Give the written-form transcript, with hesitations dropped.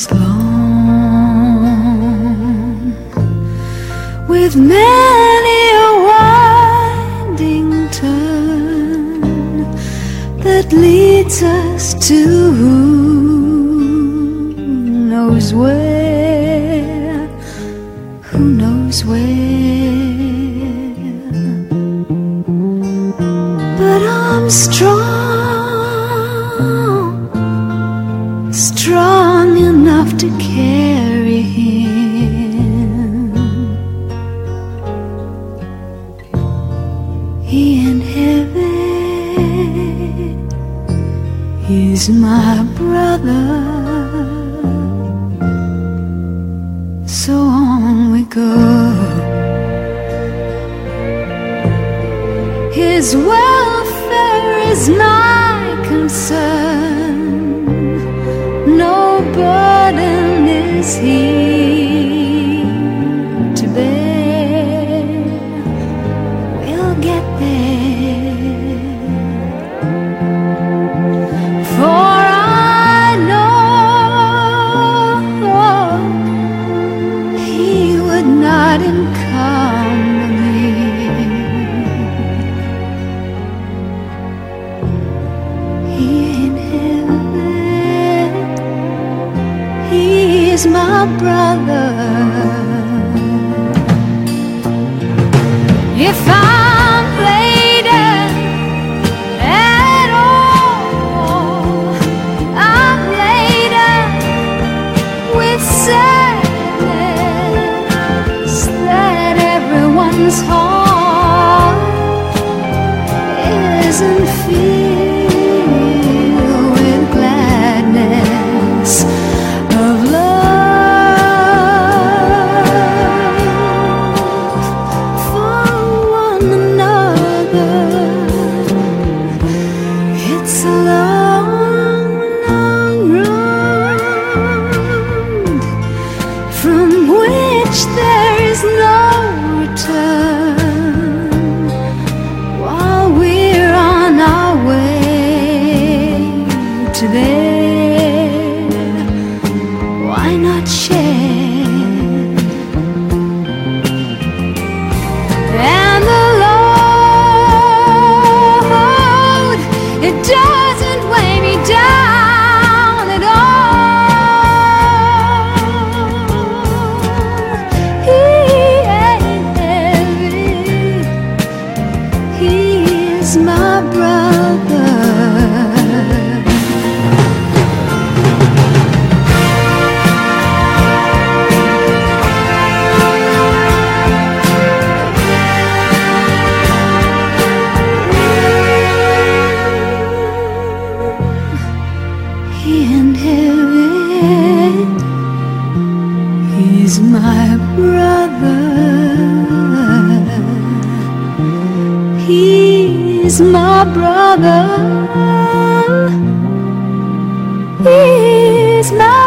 is long, with many a winding turn that leads us to who knows where, who knows where. But I'm strong, strong enough to carry him. He in heaven, he's my brother. So on we go. His welfare is my concern. No burden is he to bear. We'll get there, for I know he would not encumber me. He in heaven, he is my brother. If I'm laden at all, I'm laden with sadness that everyone's heart isn't filled with gladness of love for one another. It's a long, long road from which there is no return. While we're on our way to there, why not share? And the load, it doesn't weigh me down at all. He ain't heavy, he is my brother. He in heaven, he's my brother. He's my brother. He's my